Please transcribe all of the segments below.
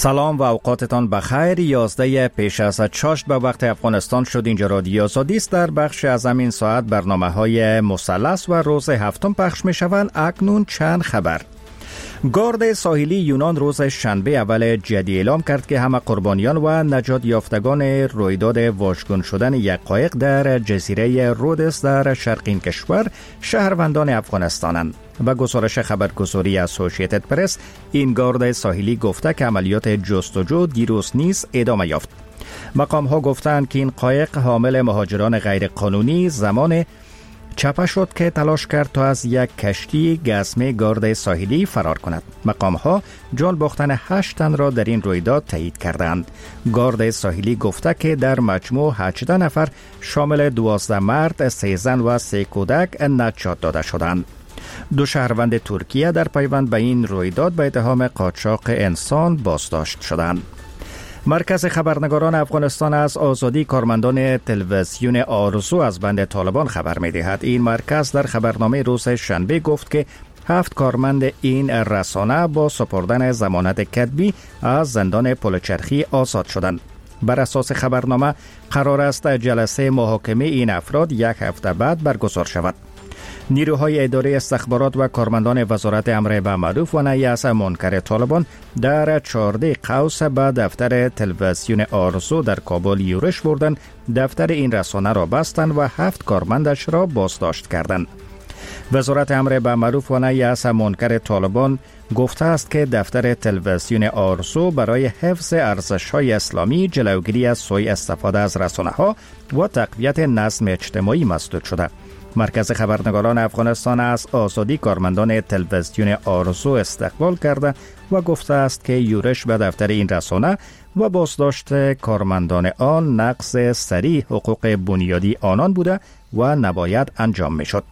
سلام و اوقاتتان بخیر. 11 پیش از چاشت به وقت افغانستان شد. اینجا رادیو آزادی است. در بخش از همین ساعت برنامه‌های مثلث و روز هفتم پخش می‌شوند. اکنون چند خبر. گارد ساحلی یونان روز شنبه اول جدی اعلام کرد که همه قربانیان و نجات یافتگان رویداد واژگون شدن یک قایق در جزیره رودس در شرق این کشور شهروندان افغانستانند. و گزارش خبرگزاری اسوسییتد پرس، این گارد ساحلی گفته که عملیات جستجو دیروز نیز ادامه یافت. مقام ها گفتند که این قایق حامل مهاجران غیر قانونی زمان چپه شد که تلاش کرد تا از یک کشتی گسمه گارد ساحلی فرار کند. مقام ها جان باختن 8 تن را در این رویداد تایید کردند. گارد ساحلی گفته که در مجموع 18 نفر شامل 12 مرد، 3 زن و 3 کودک نجات داده شدند. 2 شهروند ترکیه در پیوند به این رویداد به اتهام قاچاق انسان بازداشت شدند. مرکز خبرنگاران افغانستان از آزادی کارمندان تلویزیون آرزو از بند طالبان خبر می‌دهد. این مرکز در خبرنامه روز شنبه گفت که 7 کارمند این رسانه با سپردن ضمانت کتبی از زندان پلچرخی آزاد شدند. بر اساس خبرنامه قرار است جلسه محاکمه این افراد 1 هفته بعد برگزار شود. نیروهای اداره استخبارات و کارمندان وزارت امر به معروف و نهی از منکر طالبان در 14 قوس به دفتر تلویزیون آرزو در کابل یورش بردند. دفتر این رسانه را بستند و 7 کارمندش را بازداشت کردند. وزارت امر به معروف و نهی از منکر طالبان گفته است که دفتر تلویزیون آرزو برای حفظ ارزش‌های اسلامی، جلوگیری از سوء استفاده از رسانه‌ها و تقویت نظم اجتماعی مسدود شده. مرکز خبرنگاران افغانستان از آزادی کارمندان تلویزیون آرزو استقبال کرده و گفته است که یورش به دفتر این رسانه و بازداشت کارمندان آن نقض صریح حقوق بنیادی آنان بوده و نباید انجام میشد.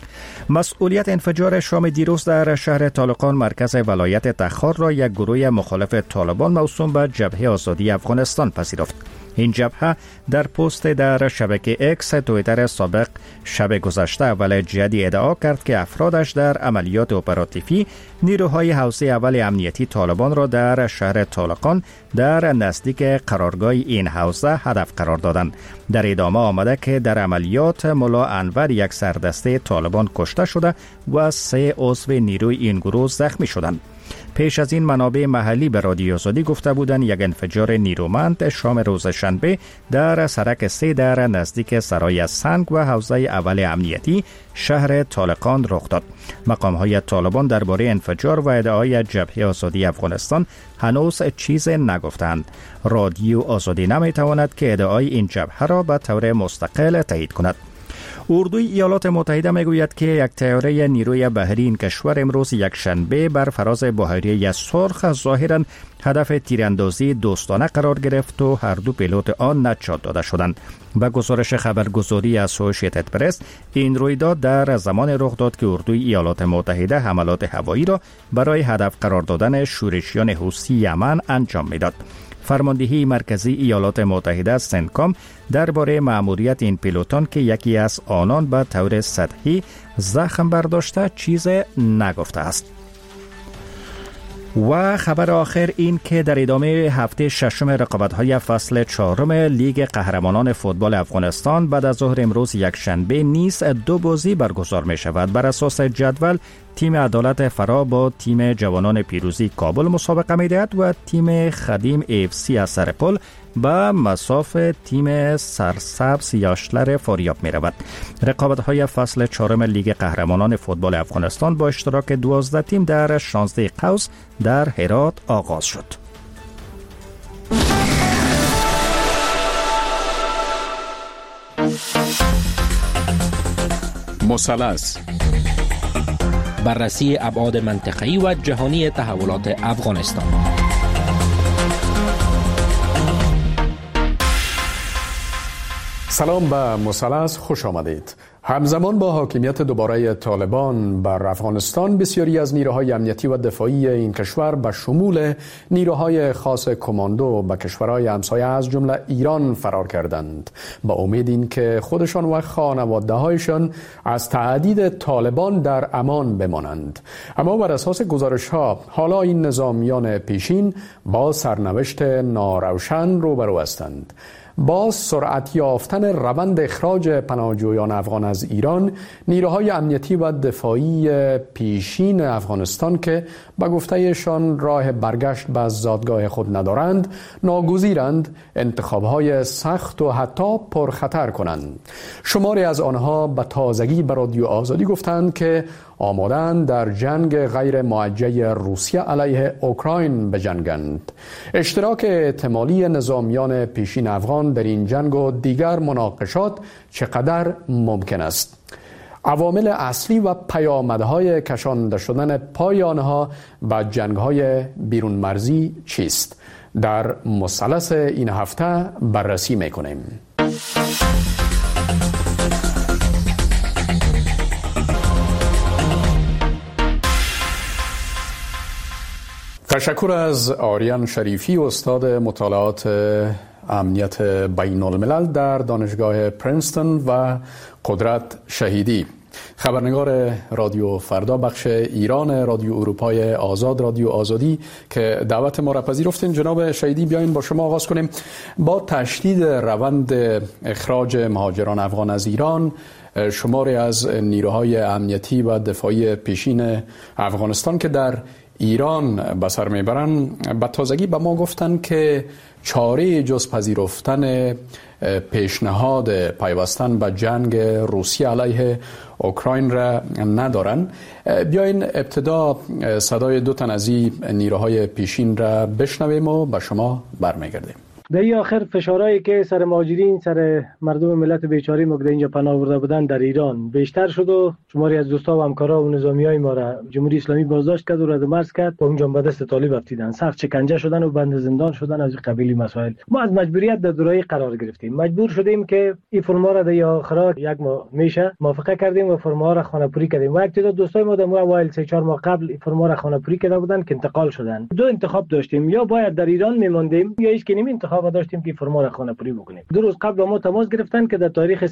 مسئولیت انفجار شام دیروز در شهر طالقان مرکز ولایت تخار را یک گروه مخالف طالبان موسوم به جبهه آزادی افغانستان پذیرفت. این جبهه در پست در شبکه اکس توییتر سابق شب گذشته اول جدی ادعا کرد که افرادش در عملیات اپراتیوی نیروهای حوزه اول امنیتی طالبان را در شهر طالقان در نزدیک قرارگاه این حوزه هدف قرار دادند. در ادامه آمده که در عملیات ملا انور یک سردسته طالبان کشته شده و 3 عضو نیروی این گروه زخمی شدند. پیش از این منابع محلی به رادیو آزادی گفته بودند یک انفجار نیرومند شام روز شنبه در سرک 3 در نزدیک سرای سنگ و حوزه اول امنیتی شهر طالقان رخ داد. مقام‌های طالبان درباره انفجار و ادعای جبهه آزادی افغانستان هنوز چیزی نگفتند. رادیو آزادی نمی‌تواند که ادعای این جبهه را به طور مستقل تایید کند. اردوی ایالات متحده میگوید که یک طیاره نیروی بحری این کشور امروز یک شنبه بر فراز بحیره سرخ ظاهراً هدف تیراندازی دوستانه قرار گرفت و هر 2 پیلوت آن نجات داده شدند. و گزارش خبرگزاری اسوسییتد پرس، این رویداد در زمان رخ داد که اردوی ایالات متحده حملات هوایی را برای هدف قرار دادن شورشیان حوثی یمن انجام میداد. فرماندهی مرکزی ایالات متحده سنتکام درباره مأموریت این پیلوتان که یکی از آنان به طور سطحی زخم برداشته چیز نگفته است. و خبر آخر این که در ادامه هفته ششم رقابت‌های فصل 4 لیگ قهرمانان فوتبال افغانستان بعد از ظهر امروز یک شنبه نیز 2 بازی برگزار می شود. بر اساس جدول تیم عدالت فرا با تیم جوانان پیروزی کابل مسابقه می دهد و تیم خدیم AFC از سرپل به مصاف تیم سرسبز یاشلر فاریاب می رود. رقابت‌های فصل 4 لیگ قهرمانان فوتبال افغانستان با اشتراک 12 تیم در 16 قوس در هرات آغاز شد. مثلث، بررسی ابعاد منطقه‌ای و جهانی تحولات افغانستان. سلام به مثلث، خوش آمدید. همزمان با حاکمیت دوباره طالبان بر افغانستان، بسیاری از نیروهای امنیتی و دفاعی این کشور به شمول نیروهای خاص کماندو به کشورهای همسایه از جمله ایران فرار کردند با امید این که خودشان و خانواده‌هایشان از تهدید طالبان در امان بمانند. اما بر اساس گزارش‌ها حالا این نظامیان پیشین با سرنوشت ناروشن روبرو هستند. با سرعت یافتن روند اخراج پناهجویان افغان از ایران، نیروهای امنیتی و دفاعی پیشین افغانستان که به گفتهشان راه برگشت به زادگاه خود ندارند، ناگزیرند انتخابهای سخت و حتی پرخطر کنند. شماری از آنها به تازگی به رادیو آزادی گفتند که آمادند در جنگ غیر موجه روسیه علیه اوکراین بجنگند. اشتراک احتمالی نظامیان پیشین افغان در این جنگ و دیگر مناقشات چقدر ممکن است؟ عوامل اصلی و پیامدهای کشانده شدن پای آنها به جنگ‌های بیرون مرزی چیست؟ در مثلث این هفته بررسی می‌کنیم. تشکر از آریان شریفی، استاد مطالعات امنیت بین الملل در دانشگاه پرینستون و قدرت شهیدی، خبرنگار رادیو فردا بخش ایران رادیو اروپای آزاد، رادیو آزادی، که دعوت ما را پذیرفتین. جناب شهیدی، بیاین با شما آغاز کنیم. با تشدید روند اخراج مهاجران افغان از ایران، شماری از نیروهای امنیتی و دفاعی پیشین افغانستان که در ایران به سر میبرن، به تازگی به ما گفتن که چاره جز پذیرفتن پیشنهاد پیوستن به جنگ روسیه علیه اوکراین را ندارن. بیاین ابتدا صدای دو تن از این نیروهای پیشین را بشنویم و به شما برمیگردیم. در آخر فشارهایی که سر مهاجرین، سر مردم ملت بیچاره ما که اینجا پناه برده بودن در ایران بیشتر شد و شماری از دوستا و همکارا و نظامیای ما را جمهوری اسلامی بازداشت کرد و رد مرز کرد و اونجا به دست طالب افتیدن، سخت شکنجه شدن و بند زندان شدن. از قبیلی مسائل ما از مجبوریت در دورایی قرار گرفتیم، مجبور شدیم که این فرما را در آخر یک ماه میشه موافقه کردیم و فرما را خانه‌پوری کردیم. و یک تعداد دوستای ما در اوایل 3-4 ماه قبل این فرما را خانه‌پوری کرده بودن که انتقال شدن. دو انتخاب داشتیم، یا باید در ایران میماندیم یا هیچ کنیم انتخاب داشتیم که فرما را خانه‌پوری بکنیم. 2 روز قبل ما تماس گرفتن که در تاریخ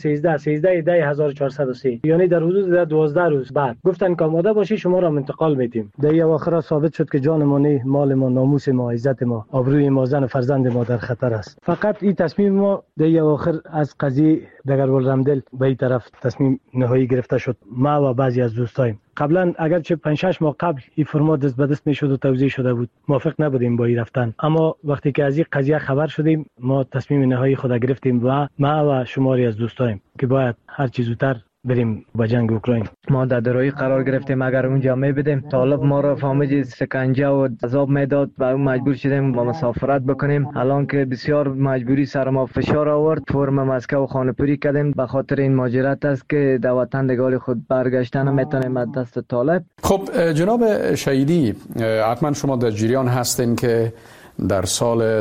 13/10/1403 یعنی در حدود 12 روز بعد گفتن که آماده باشی، شما را انتقال میدیم. در اواخر ثابت شد که جان ما نه، مال ما، ناموس ما، عزت ما، آبروی ما، زن و فرزند ما در خطر است. فقط این تصمیم ما در اواخر از قضیه دگرگل رمدل به این طرف تصمیم نهایی گرفته شد. ما و بعضی از دوستایم قبلا اگرچه 5-6 ماه قبل این فرما دست به دست میشد و توزیع شده بود، موافق نبودیم با این رفتن، اما وقتی که از این قضیه خبر شدیم ما تصمیم نهایی خود گرفتیم و ما و شماری از دوستایم که باید هر چیز زودتر بریم با جنگ اوکراین. ما در درایی قرار گرفتیم، اگر اونجا میبدیم طالب ما را فهمید سکنجه و عذاب میداد و مجبور شدیم با مسافرت بکنیم. الان که بسیار مجبوری سر ما فشار آورد، فرم مسکو خانه‌پوری کردیم. به خاطر این ماجرات است که در وطن دگال خود برگشتن نمیتونیم از دست طالب. خب جناب شهیدی، حتما شما در جریان هستین که در سال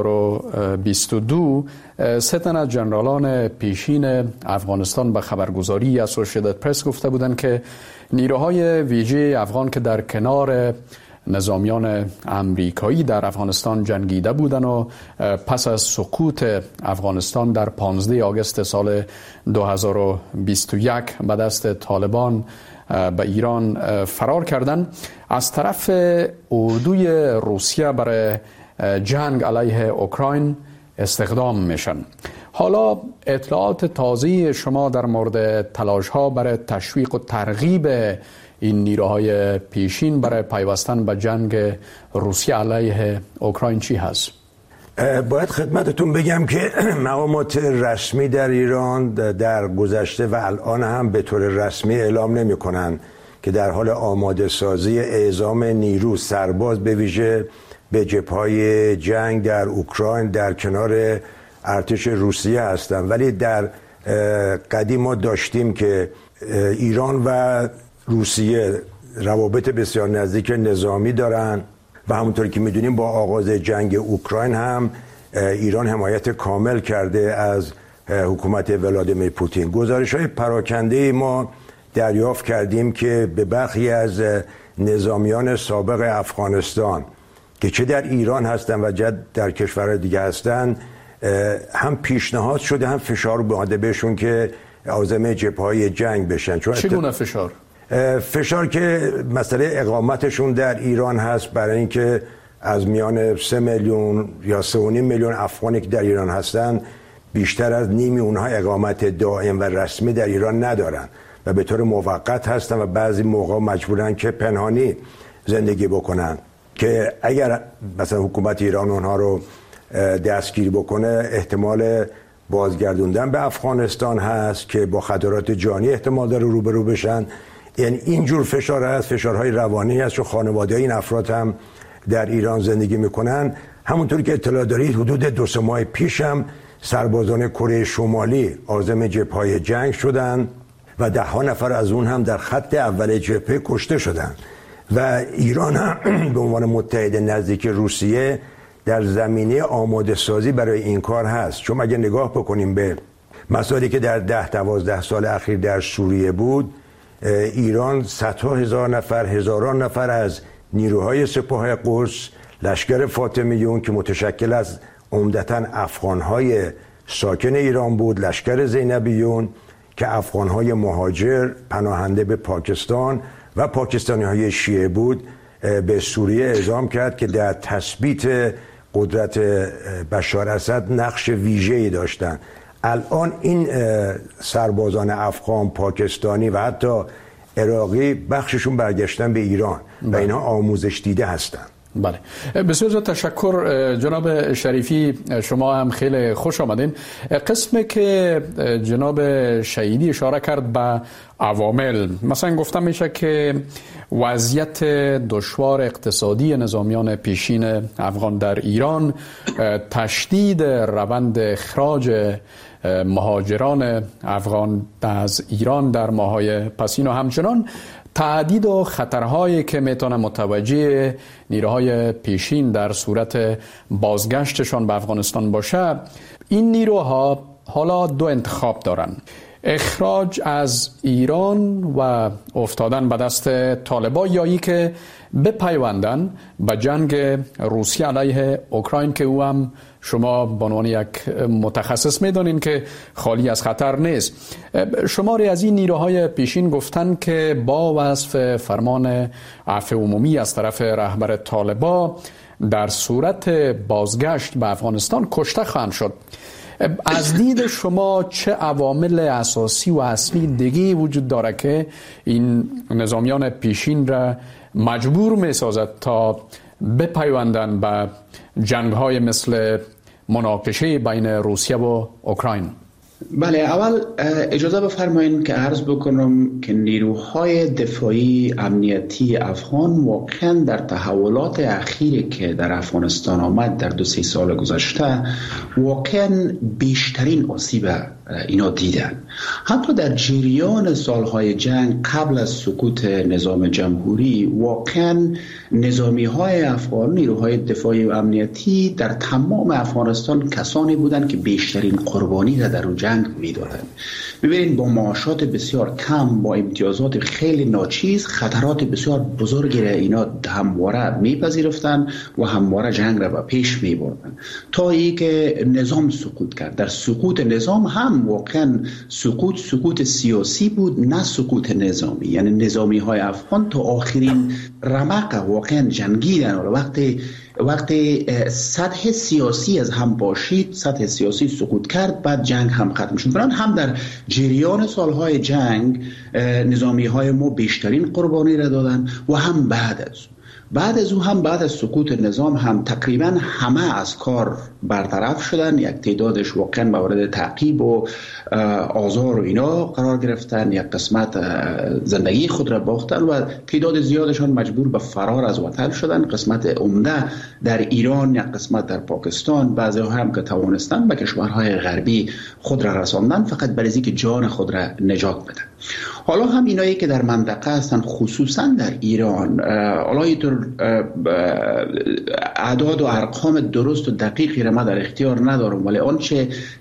2022 سه تن از جنرالان پیشین افغانستان به خبرگزاری اسوسییتد پرس گفته بودند که نیروهای ویژه افغان که در کنار نظامیان امریکایی در افغانستان جنگیده بودند و پس از سقوط افغانستان در 15 آگوست سال 2021 به دست طالبان به ایران فرار کردند، از طرف اردوی روسیه برای جنگ علیه اوکراین استخدام میشن. حالا اطلاعات تازه شما در مورد تلاش ها برای تشویق و ترغیب این نیروهای پیشین برای پیوستن به جنگ روسیه علیه اوکراین چی هست؟ باید خدمتتون بگم که مقامات رسمی در ایران در گذشته و الان هم به طور رسمی اعلام نمی کنن که در حال آماده سازی اعزام نیرو سرباز به ویژه به جبهه‌های جنگ در اوکراین در کنار ارتش روسیه هستن. ولی در قدیم ما داشتیم که ایران و روسیه روابط بسیار نزدیک نظامی دارن و همونطور که میدونیم با آغاز جنگ اوکراین هم ایران حمایت کامل کرده از حکومت ولادیمیر پوتین. گزارش‌های پراکنده ما دریافت کردیم که به برخی از نظامیان سابق افغانستان که چه در ایران هستند و چه در کشورهای دیگه هستند هم پیشنهاد شده هم فشار اومده بهشون که عازم جبهه‌های جنگ بشن. چگونه فشار؟ فشار که مسئله اقامتشون در ایران هست، برای اینکه از میان 3 میلیون یا 3.5 میلیون افغانی که در ایران هستن بیشتر از نیمی اونها اقامت دائم و رسمی در ایران ندارن و به طور موقت هستن و بعضی موقع مجبورن که پنهانی زندگی بکنن که اگر مثلا حکومت ایران اونها رو دستگیر بکنه احتمال بازگردوندن به افغانستان هست که با خطرات جانی احتمال داره روبرو بشن. یعنی اینجور فشار هست، فشارهای روانی هست، چون خانواده این افراد هم در ایران زندگی میکنن. همونطور که اطلاع دارید حدود 2-3 ماه پیش هم سربازان کره شمالی عازم جبهه‌های جنگ شدن و 10 نفر از اون هم در خط اول جبهه کشته شدن و ایران هم به عنوان متحد نزدیک روسیه در زمینه آماده سازی برای این کار هست. چون اگه نگاه بکنیم به مسائلی که در 10-12 سال اخیر در سوریه بود، ایران صدها هزار نفر، هزاران نفر از نیروهای سپاه قدس، لشکر فاطمیون که متشکل از عمدتاً افغانهای ساکن ایران بود، لشکر زینبیون که افغانهای مهاجر پناهنده به پاکستان و پاکستانی‌های شیعه بود، به سوریه اعزام کرد که در تثبیت قدرت بشار اسد نقش ویژه‌ای داشتند. الان این سربازان افغان، پاکستانی و حتی عراقی بخششون برگشتن به ایران و اینها آموزش دیده هستند. بله، بسیار تشکر جناب شریفی، شما هم خیلی خوش آمدین. قسمی که جناب شهیدی اشاره کرد به عوامل، مثلا گفتم میشه که وضعیت دشوار اقتصادی نظامیان پیشین افغان در ایران، تشدید روند اخراج مهاجران افغان از ایران در ماه‌های پسین و همچنان تعدید و خطرهایی که میتونه متوجه نیروهای پیشین در صورت بازگشتشان به افغانستان باشه، این نیروها حالا 2 انتخاب دارن: اخراج از ایران و افتادن به دست طالبان، یا ای که بپیوندن به جنگ روسیه علیه اوکراین که او هم شما به عنوان یک متخصص میدانین که خالی از خطر نیست. شماری از این نیروهای پیشین گفتن که با وصف فرمان عفو عمومی از طرف رهبر طالبان در صورت بازگشت به افغانستان کشته خواهند شد. از دید شما چه عوامل اساسی و اصلی دیگه وجود داره که این نظامیان پیشین را مجبور می سازد تا بپیوندن به جنگ‌های مثل مناقشه بین روسیه و اوکراین؟ بله، اول اجازه بفرمایید که عرض بکنم که نیروهای دفاعی امنیتی افغان واقعا در تحولات اخیری که در افغانستان آمد در 2-3 سال گذشته واقعا بیشترین آسیب اینا دیدن. حتی در جریان سالهای جنگ قبل از سقوط نظام جمهوری واقعا نظامی های افغان، نیروهای دفاعی و امنیتی در تمام افغانستان کسانی بودند که بیشترین قربانی را در اون جنگ میدادند. ببینید با معاشات بسیار کم، با امتیازات خیلی ناچیز، خطرات بسیار بزرگی را اینا همواره میپذیرفتند و همواره جنگ را به پیش میبردند تا ای که نظام سقوط کرد. در سقوط نظام هم واقعا سقوط سیاسی بود، نه سقوط نظامی. یعنی نظامی های افغان تا آخرین رمق واقعا جنگیدن و وقتی سطح سیاسی از هم باشید، سطح سیاسی سقوط کرد، بعد جنگ هم ختم شد. هم در جریان سالهای جنگ نظامی های ما بیشترین قربانی را دادن و هم بعد از او هم بعد از سقوط نظام هم تقریبا همه از کار برطرف شدن. یک تعدادش واقعا مورد تعقیب و آزار و اینا قرار گرفتن، یک قسمت زندگی خود را باختن و تعداد زیادشان مجبور به فرار از وطن شدن. قسمت عمده در ایران، یک قسمت در پاکستان، بعضی هم که توانستن به کشورهای غربی خود را رساندن فقط برای اینکه جان خود را نجات بدن. حالا هم اینایی که در منطقه هستن، خصوصا در ایران، حالا اینطور اعداد و ارقام درست و دقیقی را من در اختیار ندارم، ولی آنچه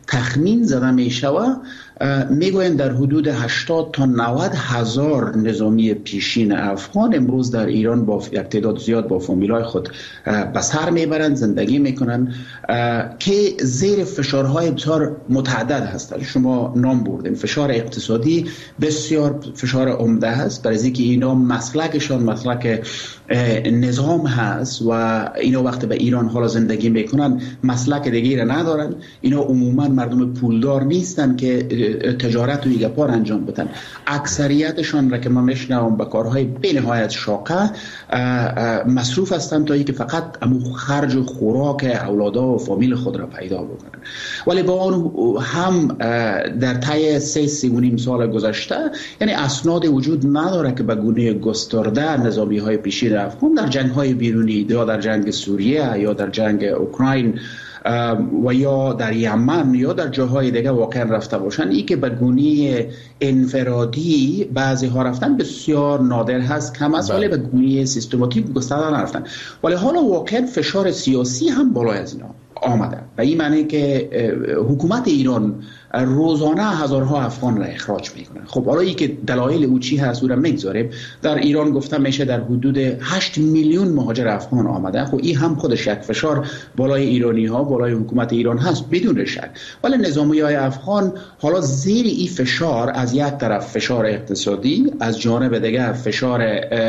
تخمین زده می شود، میگویند در حدود 80 تا 90 هزار نظامی پیشین افغان امروز در ایران با یک تعداد زیاد با فامیلای خود به سر میبرند، زندگی میکنند که زیر فشارهای بسیار متعدد هستند. شما نام بردیم، فشار اقتصادی بسیار فشار عمده است، برای اینکه اینا مسلکشان مسلک نظام هست و اینا وقتی به ایران حالا زندگی میکنن مسلک دیگه را ندارن. اینا عموما مردم پولدار نیستن که تجارت و ایگپار انجام بدن. اکثریتشان را که من میشنوم به کارهای بنهایت شاقه مصروف هستن تا اینکه فقط خرج و خوراک اولادا و فامیل خود را پیدا بکنن. ولی با آن هم در طی 3.5 سال گذشته یعنی اسناد وجود نداره که به گونه گسترده نظامی های پیشین افغان در جنگ های بیرونی یا در جنگ سوریه یا در جنگ اوکراین و یا در یمن یا در جاهای دیگه واقعا رفته باشن. این که به گونه انفرادی بعضی ها رفتن بسیار نادر هست، کم است، ولی به گونه سیستماتیک گسترده نرفتن. ولی حالا واقعا فشار سیاسی هم بالای از اینا آمده، و این معنی که حکومت ایران روزانه هزارها افغان را اخراج میکنه. خب حالا ای که دلایل او چی هست او را میگذاریم. در ایران گفتم میشه در حدود 8 میلیون مهاجر افغان آمده. خب این هم خودش یک فشار بالای ایرانی ها، بالای حکومت ایران هست بدون شک. ولی نظامی های افغان حالا زیر این فشار، از یک طرف فشار اقتصادی، از جانب دیگه فشار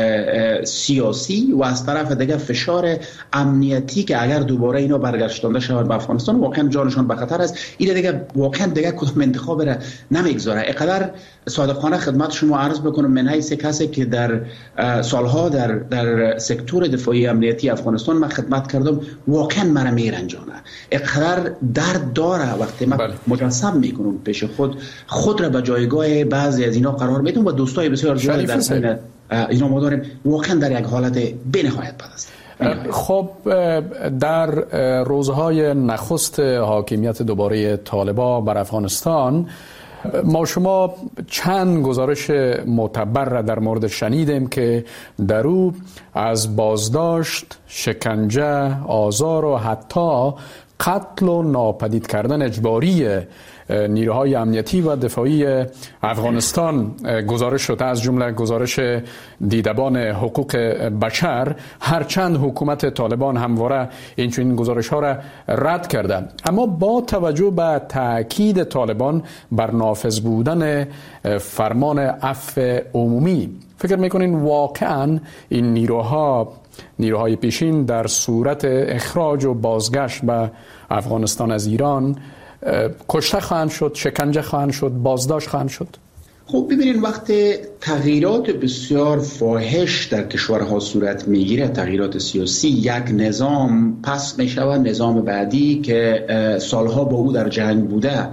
سیاسی و از طرف دیگه فشار امنیتی که اگر دوباره اینا برگشتانده شوند به افغانستان واقعا جانشان به خطر است. این دیگه واقعا دیگه کدام انتخاب را نمیگذاره. اینقدر صادقانه خدمت شما عرض بکنم من حیث کسی که در سالها در سکتور دفاعی امنیتی افغانستان من خدمت کردم، واقعا مرا میرنجانه. اینقدر درد داره وقتی من مجسم میکنم پیش خود را به جایگاه بعضی از اینا قرار میدم و دوستای بسیار زیاد در اینا ما داریم، واقعا در یک حالت بی‌نهایت بد است. خب در روزهای نخست حاکمیت دوباره طالبان بر افغانستان ما شما چند گزارش معتبر را در مورد شنیدیم که در او از بازداشت، شکنجه، آزار و حتی قتل و ناپدید کردن اجباری نیروهای امنیتی و دفاعی افغانستان گزارش شده، از جمله گزارش دیدبان حقوق بشر، هرچند حکومت طالبان همواره این گزارش ها را رد کرده. اما با توجه به تاکید طالبان بر نافذ بودن فرمان عفو عمومی، فکر میکنین واقعا این نیروهای پیشین در صورت اخراج و بازگشت به افغانستان از ایران کشته خواهند شد، شکنجه خواهند شد، بازداشت خواهند شد؟ خب ببینید وقتی تغییرات بسیار فاحش در کشورها صورت میگیره، تغییرات سیاسی، یک نظام پس میشود، نظام بعدی که سالها با او در جنگ بوده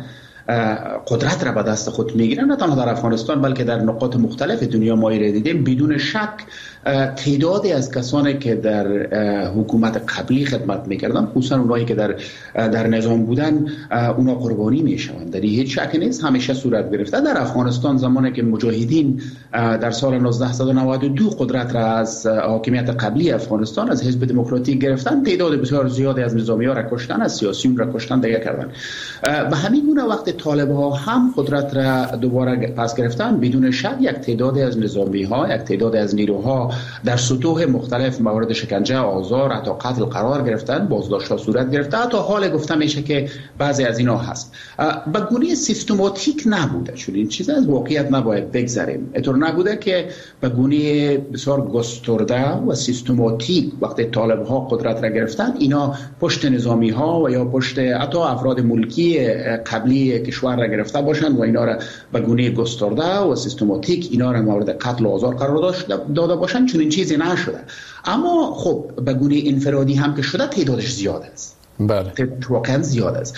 قدرت را به دست خود میگیره، نه تنها در افغانستان بلکه در نقاط مختلف دنیا ما را دیدیم. بدون شک تعدادی از کسانی که در حکومت قبلی خدمت میکردن، خصوصا اونایی که در نظام بودن، اونا قربانی میشوند. در هیچ شک نیست، همیشه صورت گرفته. در افغانستان زمانی که مجاهدین در سال 1992 قدرت را از حاکمیت قبلی افغانستان از حزب دموکراتیک گرفتن، تعداد بسیار زیادی از نظامی‌ها را کشتن، از سیاسیون را کشتن، دیگه کردن. به همین گونه وقتی طالب‌ها هم قدرت را دوباره پس گرفتن، بدون شک یک تعداد از نظامی‌ها، یک تعداد از نیروها در سطوح مختلف مورد شکنجه، آزار، حتی قتل قرار گرفتن، بازداشت‌ها صورت گرفته. حتی حال گفته میشه که بعضی از اینا هست به گونه سیستماتیک نبوده، چون این چیز از واقعیت نباید بگذریم. اینطور نبوده که به گونه بسیار گسترده و سیستماتیک وقتی طالب‌ها قدرت را گرفتن، اینا پشت نظامی‌ها و یا پشت حتی افراد ملکی قبلی کشور را گرفته باشند و اینا را به گونه گسترده و سیستماتیک اینا را مورد قتل و آزار قرار داده باشند، چون این چیزی نشده. اما خب به گونه انفرادی هم که شده تعدادش زیاد است. بله، واقعا زیاد است.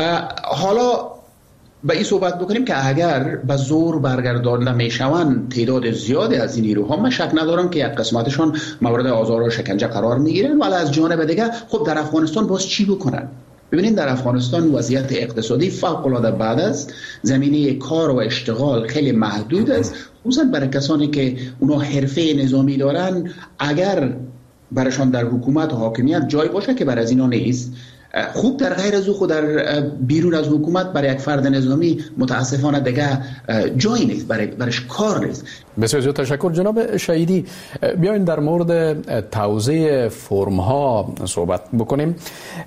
حالا به این صحبت بکنیم که اگر به زور برگردانده میشوند تعداد زیادی از این نیروها، من شک ندارم که یک قسمتشان مورد آزار و شکنجه قرار میگیرن، ولی از جانب دیگه خب در افغانستان باز چی بکنن؟ ببینید در افغانستان وضعیت اقتصادی فوق العاده بد است، زمینه کار و اشتغال خیلی محدود است، خصوصا برای کسانی که اونا حرفه نظامی دارن. اگر برایشان در حکومت و حاکمیت جای باشه که برای اینا نیست، خوب در غیر از او خود در بیرون از حکومت برای یک فرد نظامی متاسفانه دیگه جایی نیست، برایش کار نیست. بسیار زیاد تشکر. جناب شهیدی، بیاین در مورد توزیع فرم ها صحبت بکنیم.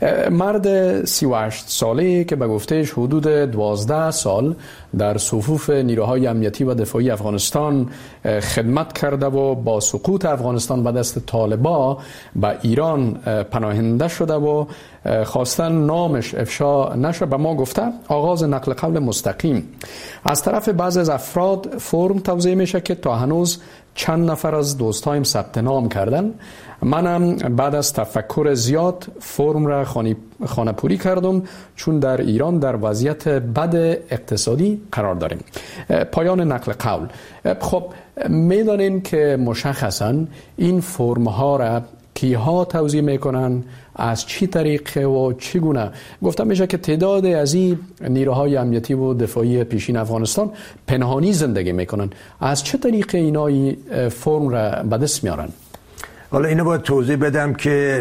مرد 38 ساله که به گفتهش حدود 12 سال در صفوف نیروهای امنیتی و دفاعی افغانستان خدمت کرده و با سقوط افغانستان به دست طالبا به ایران پناهنده شده و خواستن نامش افشا نشه، به ما گفته آغاز نقل قول مستقیم از طرف بعض از افراد فرم توزیع میشه که تا هنوز چند نفر از دوستایم ثبت نام کردن. منم بعد از تفکر زیاد فرم را خانه پوری کردم، چون در ایران در وضعیت بد اقتصادی قرار داریم. پایان نقل قول. خب میدانین که مشخصا این فرم ها را کیها توزیع میکنن، از چی طریقه و چگونه؟ گفته میشه که تعداد از این نیروهای امنیتی و دفاعی پیشین افغانستان پنهانی زندگی میکنن. از چه طریقه اینا فرم را به دست میارن؟ حالا اینو باید توضیح بدم که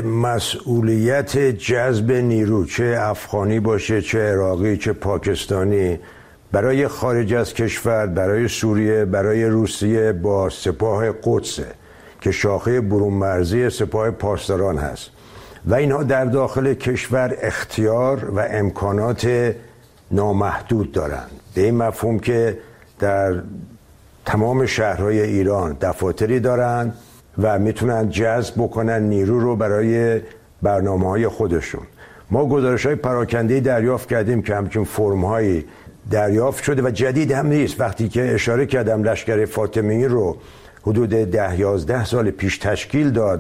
مسئولیت جذب نیرو، چه افغانی باشه، چه عراقی، چه پاکستانی، برای خارج از کشور، برای سوریه، برای روسیه با سپاه قدس که شاخه برون مرزی سپاه پاسداران هست و اینها در داخل کشور اختیار و امکانات نامحدود دارند، به این مفهوم که در تمام شهرهای ایران دفاتری دارند و میتونن جذب بکنن نیرو رو برای برنامه‌های خودشون. ما گزارش‌های پراکنده‌ای دریافت کردیم که همچون فرم‌هایی دریافت شده و جدید هم نیست. وقتی که اشاره کردم لشکر فاطمی رو حدود 10-11 سال پیش تشکیل داد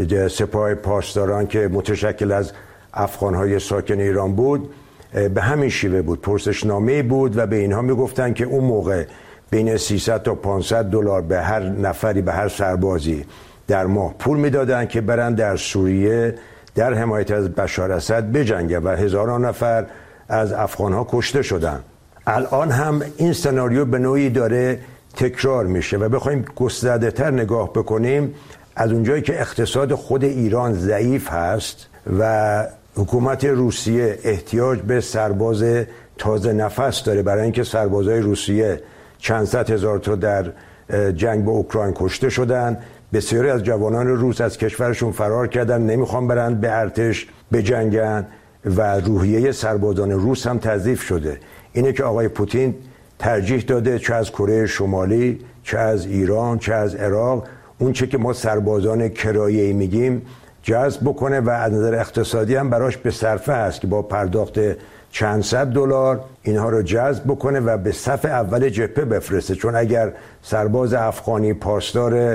سپاه پاسداران که متشکل از افغان‌های ساکن ایران بود، به همین شیوه بود. پرسشنامه بود و به اینها میگفتن که اون موقع بین 300 تا 500 دلار به هر نفری، به هر سربازی در ماه پول میدادن که برن در سوریه در حمایت از بشار اسد بجنگن و هزاران نفر از افغان‌ها کشته شدن. الان هم این سناریو به نوعی داره تکرار میشه و بخوایم گسترده‌تر نگاه بکنیم، از اونجایی که اقتصاد خود ایران ضعیف هست و حکومت روسیه احتیاج به سرباز تازه نفس داره، برای اینکه سربازای روسیه چند صد هزار تا در جنگ با اوکراین کشته شدن، بسیاری از جوانان روس از کشورشون فرار کردن، نمیخوان برن به ارتش بجنگن و روحیه سربازان روس هم تضعیف شده. اینه که آقای پوتین ترجیح داده چه از کره شمالی، چه از ایران، چه از عراق، اون چه که ما سربازان کرایه‌ای میگیم جذب بکنه و از نظر اقتصادی هم براش به صرفه هست که با پرداخت چند صد دلار اینها رو جذب بکنه و به صف اول جبهه بفرسته. چون اگر سرباز افغانی پاسدار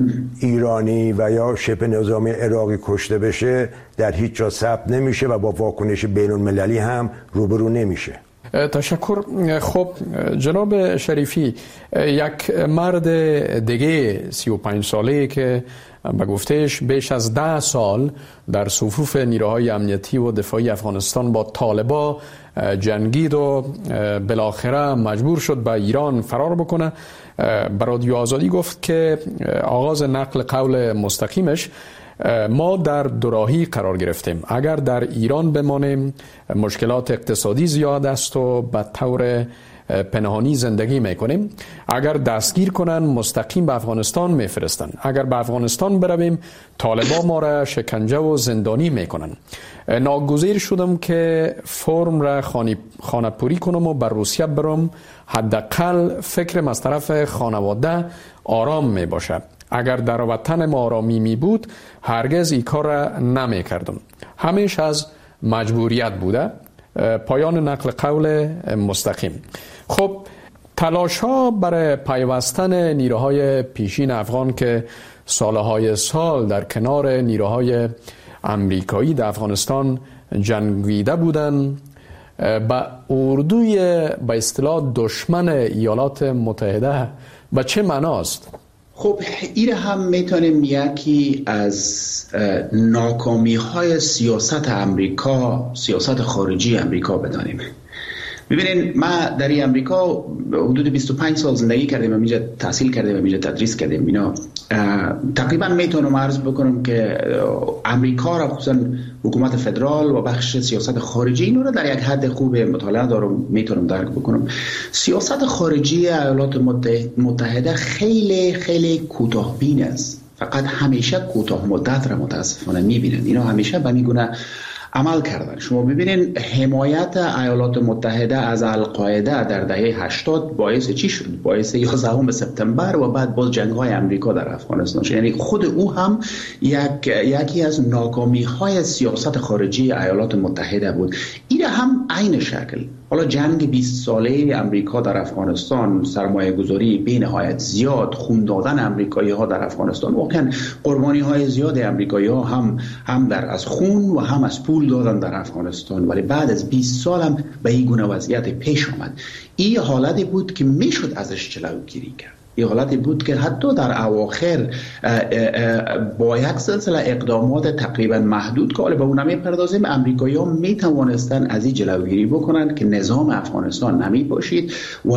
ایرانی و یا شبه نظامی عراقی کشته بشه در هیچ جا ثبت نمیشه و با واکنش بین المللی هم روبرو نمیشه. تشکر. خب جناب شریفی، یک مرد دیگه 35 ساله که به گفتهش بیش از 10 سال در صفوف نیروهای امنیتی و دفاعی افغانستان با طالبا جنگید و بالاخره مجبور شد به ایران فرار بکنه، به رادیو آزادی گفت که آغاز نقل قول مستقیمش ما در دوراهی قرار گرفتیم. اگر در ایران بمانیم مشکلات اقتصادی زیاد است و به طور پنهانی زندگی میکنیم. اگر دستگیر کنن مستقیم به افغانستان میفرستن. اگر به افغانستان برویم طالبا ما را شکنجه و زندانی میکنن. ناگزیر شدم که فرم را خانه پوری کنم و بر روسیه برم، حداقل فکرم از طرف خانواده آرام می باشه. اگر در وطن ما آرامی می بود هرگز این کار را نمی کردم. همیشه از مجبوریت بوده. پایان نقل قول مستقیم. خب تلاش ها برای پیوستن نیروهای پیشین افغان که سالهای سال در کنار نیروهای امریکایی در افغانستان جنگیده بودن با اردوی به اصطلاح دشمن ایالات متحده به چه معناست؟ خب این هم میتونیم یکی از ناکامی های سیاست امریکا، سیاست خارجی امریکا بدانیم. ببینین ما در امریکا حدود 25 سال زندگی کردیم، اینجا تحصیل کردیم، اینجا تدریس کردیم. اینا تقریبا میتونم عرض بکنم که امریکا را خصوصا حکومت فدرال و بخش سیاست خارجی اینو را در یک حد خوب مطالعه دارم، میتونم درک بکنم. سیاست خارجی ایالات متحده خیلی خیلی کوتاه‌بین است، فقط همیشه کوتاه مدت را متاسفانه میبینن. اینا همیشه به میگونه عمل کردن. شما ببینین حمایت ایالات متحده از القاعده در دهه 80 باعث چی شد؟ باعث 11 سپتامبر و بعد باز جنگ‌های امریکا در افغانستان شد. یعنی خود او هم یکی از ناکامی‌های سیاست خارجی ایالات متحده بود. این هم عین شکل حالا جنگ 20 ساله امریکا در افغانستان، سرمایه گذاری بی نهایت زیاد، خون دادن امریکایی ها در افغانستان، واقعا قربانی های زیاد امریکایی ها هم در از خون و هم از پول دادن در افغانستان، ولی بعد از 20 سال هم به این گونه وضعیت پیش آمد. این حالتی بود که میشد ازش جلوگیری کرد. این حالتی بود که حتی در اواخر با یک سلسله اقدامات تقریبا محدود که حالا به اون نمی‌پردازیم، امریکایی‌ها می‌توانستن از این جلوگیری بکنن که نظام افغانستان نمی‌پاشید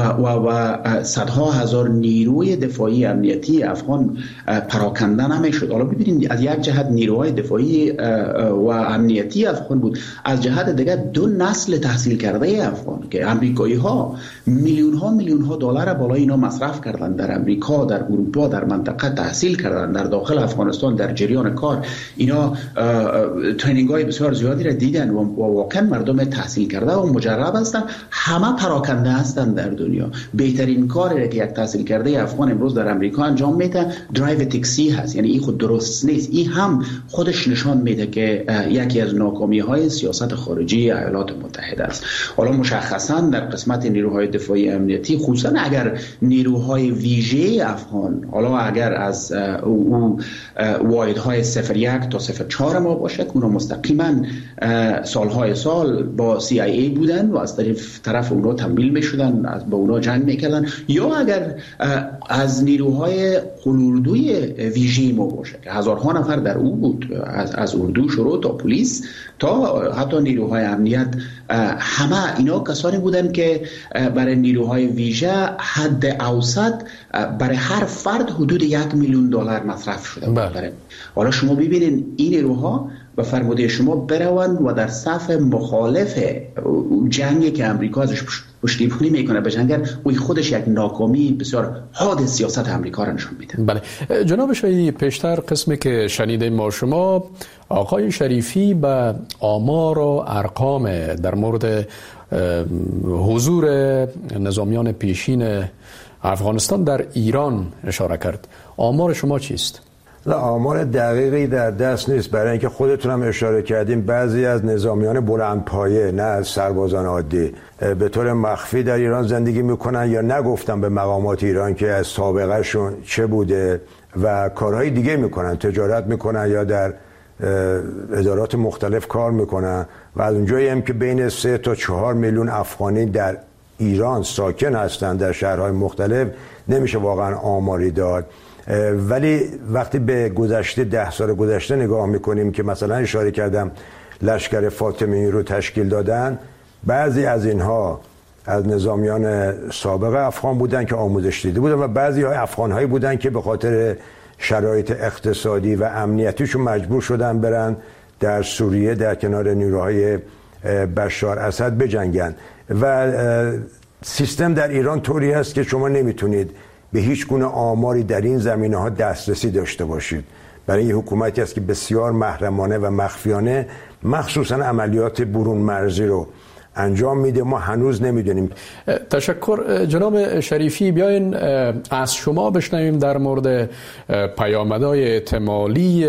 و صدها هزار نیروی دفاعی امنیتی افغان پراکنده نمی‌شد. حالا ببینید، از یک جهت نیروهای دفاعی و امنیتی افغان بود، از جهت دیگر دو نسل تحصیل کرده افغان که امریکایی‌ها میلیون‌ها دلار بالای اینا مصرف کردند، در امریکا، در اروپا، در منطقه تحصیل کردن، در داخل افغانستان در جریان کار اینا ترینینگ های بسیار زیادی را دیدن و واقعا مردم تحصیل کرده و مجرب هستن، همه پراکنده هستن در دنیا. بهترین کاری که یک تحصیل کرده افغان امروز در امریکا انجام میده درایو تاکسی هست. یعنی این خود درست نیست، این هم خودش نشان میده که یکی از ناکامی های سیاست خارجی ایالات متحده است. حالا مشخصا در قسمت نیروهای دفاعی امنیتی، خصوصا اگر نیروهای ویژه افغان، حالا اگر از او واحدهای 01 تا 04 ما باشه که اونا مستقیما سالهای سال با CIA بودن و از طرف اونا تمویل میشدن، با اونا جنگ میکردن، یا اگر از نیروهای قلوردوی ویژه ما باشه که هزارها نفر در او بود، از اردو شروع تا پلیس تا حتی نیروهای امنیت، همه اینا کسانی بودن که برای نیروهای ویژه حد اوسط برای هر فرد حدود $1,000,000 مصرف شده بود. حالا شما ببینید این نیروها و فرموده شما بروند و در صف مخالف جنگی که امریکا ازش پشتیبانی میکنه به جنگ، اوی خودش یک ناکامی بسیار حاد سیاست امریکا را نشون میده. بله جناب شاهی، پیشتر قسمی که شنیدیم ما شما، آقای شریفی به آمار و ارقام در مورد حضور نظامیان پیشین افغانستان در ایران اشاره کرد. آمار شما چیست؟ آمار دقیقی در دست نیست، برای اینکه خودتون هم اشاره کردیم بعضی از نظامیان بلندپایه، نه از سربازان عادی، به طور مخفی در ایران زندگی میکنن یا نگفتن به مقامات ایران که از سابقه شون چه بوده و کارهای دیگه میکنن، تجارت میکنن یا در ادارات مختلف کار میکنن و از اونجایی هم که بین 3 تا 4 میلیون افغانی در ایران ساکن هستند در شهرهای مختلف نمیشه واقعا آماری داد. ولی وقتی به گذشته 10 سال گذشته نگاه میکنیم که مثلا اشاره کردم لشکر فاطمی رو تشکیل دادن، بعضی از اینها از نظامیان سابق افغان بودن که آموزش دیده بودن و بعضی های افغان هایی بودن که به خاطر شرایط اقتصادی و امنیتیشون مجبور شدن برن در سوریه در کنار نیروهای بشار اسد بجنگن و سیستم در ایران طوری هست که شما نمیتونید به هیچ گونه آماری در این زمینه‌ها دسترسی داشته باشید. برای این حکومتی است که بسیار محرمانه و مخفیانه مخصوصا عملیات برون مرزی رو انجام میده. ما هنوز نمیدونیم. تشکر جناب شریفی. بیاین از شما بشنویم در مورد پیامدهای احتمالی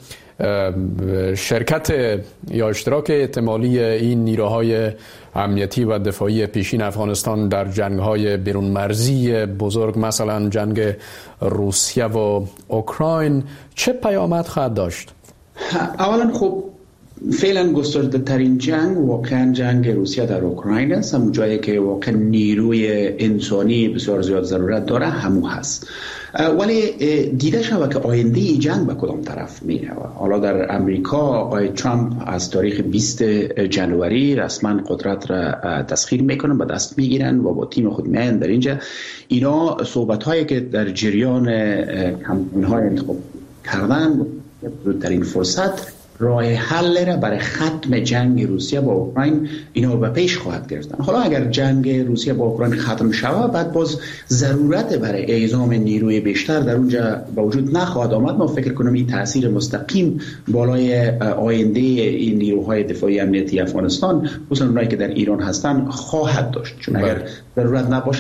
شرکت یا اشتراک احتمالی این نیروهای امنیتی و دفاعی پیشین افغانستان در جنگ‌های بیرون مرزی بزرگ، مثلا جنگ روسیه و اوکراین، چه پیامد خواهد داشت؟ اولا خب فعلا گسترده ترین جنگ واقعا جنگ روسیه در اوکراین است. همون جایی که واقعا نیروی انسانی بسیار زیاد ضرورت داره همون هست. ولی دیده شود که آینده ای جنگ به کدام طرف میره. حالا در امریکا آقای ترامپ از تاریخ 20 جنوری رسما قدرت را تسخیر میکنن، به دست میگیرن و با تیم خود میان در اینجا. اینا صحبت هایی که در جریان کمپین های انتخاب کردن در این فرصت راه حل را برای ختم جنگ روسیه با اوکراین اینا به پیش خواهد گرفتن. حالا اگر جنگ روسیه با اوکراین ختم شود، بعد باز ضرورت برای اعزام نیروی بیشتر در اونجا به وجود نخواهد آمد. ما فکر کنم این تاثیر مستقیم بالای آینده این نیروهای دفاعی امنیتی افغانستان، خصوصا اونایی که در ایران هستن، خواهد داشت. چون اگر ضرورت نباشه